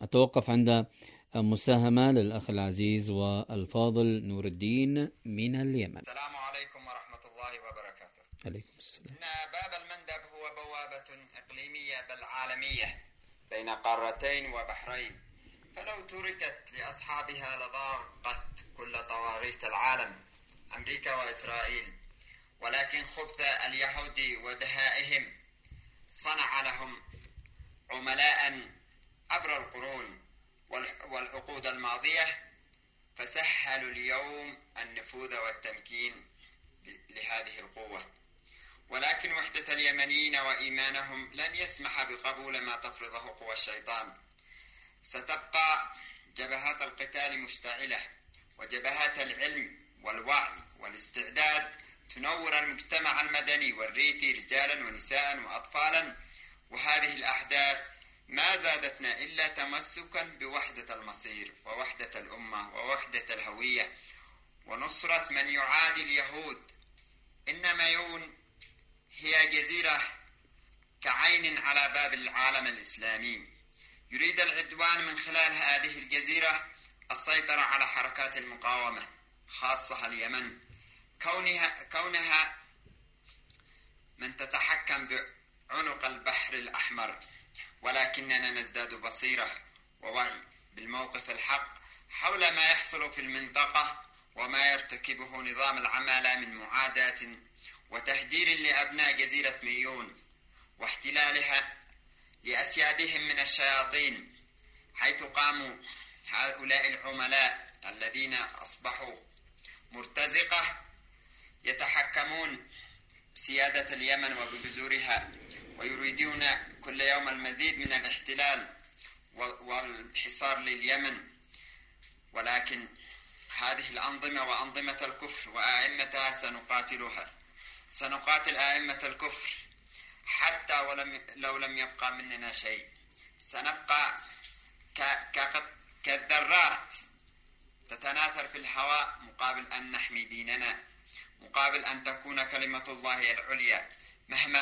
أتوقف عند مساهمة للأخ العزيز والفاضل نور الدين من اليمن. السلام عليكم ورحمة الله وبركاته. عليكم السلام. إن باب المندب هو بوابة إقليمية بل عالمية بين قارتين وبحرين، فلو تركت لأصحابها لضاقت كل طواغيت العالم أمريكا وإسرائيل، ولكن خبث اليهود ودهائهم صنع لهم عملاء عبر القرون والعقود الماضية، فسهلوا اليوم النفوذ والتمكين لهذه القوة. ولكن وحدة اليمنيين وإيمانهم لن يسمح بقبول ما تفرضه قوى الشيطان. ستبقى جبهات القتال مشتعلة، وجبهات العلم والوعي والاستعداد تنور المجتمع المدني والريفي رجالا ونساء وأطفالا. وهذه الأحداث ما زادتنا إلا تمسكا بوحدة المصير ووحدة الأمة ووحدة الهوية ونصرة من يعادي اليهود. إن مايون هي جزيرة كعين على باب العالم الإسلامي، يريد العدوان من خلال هذه الجزيرة السيطرة على حركات المقاومة خاصة اليمن، كونها من تتحكم بعنق البحر الأحمر. ولكننا نزداد بصيرة ووعي بالموقف الحق حول ما يحصل في المنطقة وما يرتكبه نظام العمالة من معاداة وتهجير لأبناء جزيرة مايون واحتلالها لأسيادهم من الشياطين، حيث قاموا هؤلاء العملاء الذين أصبحوا مرتزقة يتحكمون بسيادة اليمن وبجذورها، ويريدون كل يوم المزيد من الاحتلال والحصار لليمن. ولكن هذه الأنظمة وأنظمة الكفر وأئمتها سنقاتل أئمة الكفر حتى لو لم يبقى مننا شيء. سنبقى كالذرات تتناثر في الهواء مقابل أن نحمي ديننا، مقابل أن تكون كلمة الله العليا. مهما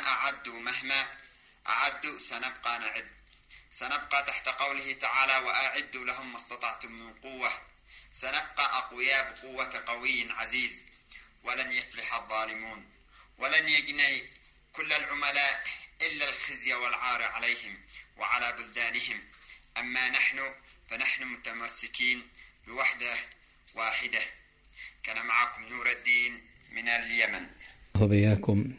أعدوا سنبقى نعد، سنبقى تحت قوله تعالى وأعدوا لهم ما استطعتم من قوة. سنبقى أقوياء بقوة قوي عزيز، ولن يفلح الظالمون، ولن يجني كل العملاء إلا الخزي والعار عليهم وعلى بلدانهم. أما نحن فنحن متمسكين بوحدة واحدة. كان معكم نور الدين من اليمن. وبياكم.